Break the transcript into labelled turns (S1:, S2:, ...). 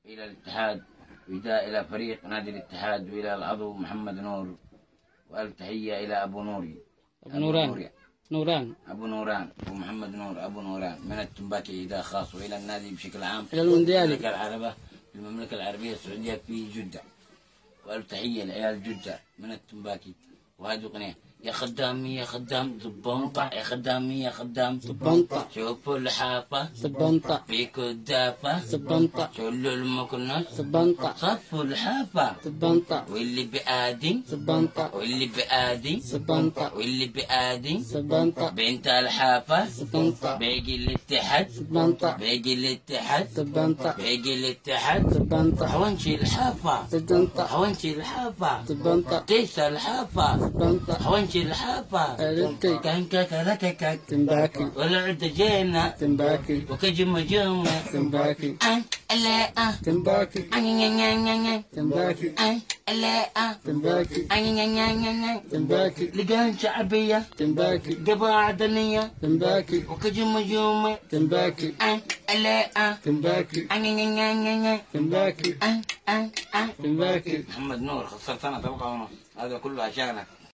S1: إلى الاتحاد، وإهداء إلى فريق نادي الاتحاد، وإلى العضو محمد نور، والتحية إلى أبو نوري،
S2: أبو نوران
S1: أبو نوران ومحمد نور أبو نوران من التنباكي إهداء خاص، وإلى النادي بشكل عام،
S2: إلى المونديالي
S1: في المملكة العربية السعودية في جدة. والتحية لعيال جدة من التنباكي. وهذه أغنية يا خدام يا خدام زبنطة، يا خدام يا خدام
S2: زبنطة،
S1: شوفوا اللحافة
S2: زبنطة،
S1: فيكوا الدافة
S2: زبنطة،
S1: شلوا المكنس
S2: زبنطة،
S1: صفوا اللحافة
S2: زبنطة،
S1: واللي بآدي
S2: زبنطة،
S1: واللي بآدي
S2: زبنطة،
S1: واللي بآدي
S2: زبنطة،
S1: بنت الحافة
S2: زبنطة،
S1: بيجي الاتحاد،
S2: زبنطة،
S1: بيجي الاتحاد،
S2: زبنطة،
S1: بيجي الاتحاد،
S2: زبنطة،
S1: حونشي الحافة،
S2: زبنطة،
S1: حونشي الحافة،
S2: زبنطة،
S1: تيس الحافة،
S2: زبنطة،
S1: حونشي الحافة،
S2: أريتي،
S1: كان كاكا
S2: تنباكي،
S1: ولا عد جينا
S2: تنباكي،
S1: وكجم جومة
S2: تنباكي،
S1: لا
S2: تنباكي، تنباكي،
S1: لا
S2: تنباكي، تنباكي،
S1: لقان شعبية
S2: تنباكي،
S1: قباعة دنيا
S2: تنباكي،
S1: وكجم جومة
S2: تنباكي،
S1: لا
S2: تنباكي، تنباكي، تنباكي.
S1: محمد نور خسرت انا طبقة ونص، هذا كله عشانك.